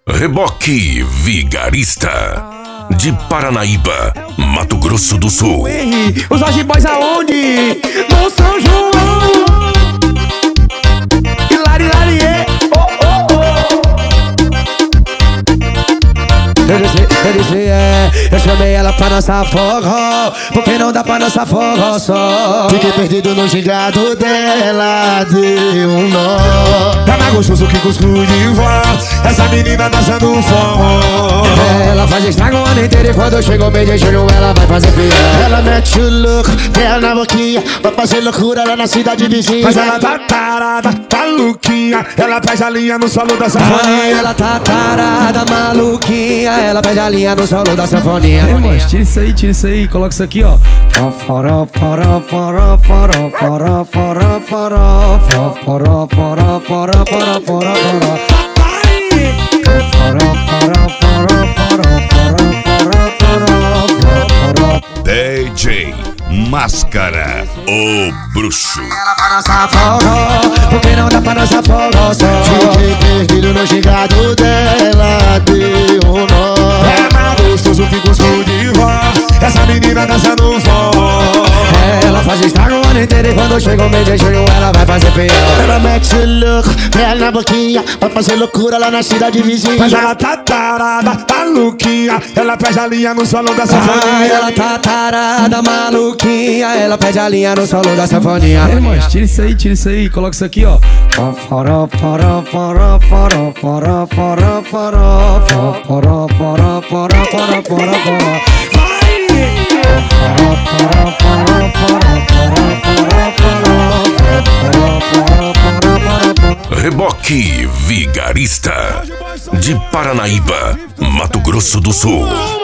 Reboque Vigarista de Paranaíba, Mato Grosso do Sul. Os Lost Boys aonde? No São João. Hilari, Hilari, oh, oh, oh. Eu chamei ela pra dançar forró, porque não dá pra dançar forró só. Fiquei perdido no gingado dela, deu um nó. Tá mais gostoso que cuscuz de vó, essa menina dançando forró. Ela faz estrago o ano inteiro e quando chega o mês de junho ela vai fazer pior. Ela mete o louco, ela na boquinha, vai fazer loucura lá na cidade vizinha. Mas ela tá tarada, maluquinha, ela pede a linha no solo da sanfoninha. Ela tá tarada, maluquinha, ela pede a linha no solo da sanfoninha. Mas tira isso aí, coloca isso aqui, ó. Foró, foró, foró, foró, foró, foró, foró, foró, foró, foró, foró, foró, foró, foró. DJ Máscara, o bruxo. Ela pra dançar forró, porque não dá pra dançar forró só. Fiquei perdido no gingado dela, deu um nó. É mais gostoso que cuscuz de vó, essa menina dançando forró. Ela faz estrago o ano inteiro e quando chega o mês de junho ela vai fazer pior. Ela mete o louco, ela na boquinha, vai fazer loucura lá na cidade vizinha. Mas ela tá tarada, maluquinha, ela pede a linha no solo da sanfoninha. Ela tá tarada, maluquinha, ela pede a linha no solo da sanfoninha. Mas tira isso aí, coloca isso aqui, ó. Foró, foró, foró, foró, foró, foró, foró, foró, foró, foró, foró, foró, foró. Reboque Vigarista de Paranaíba, Mato Grosso do Sul.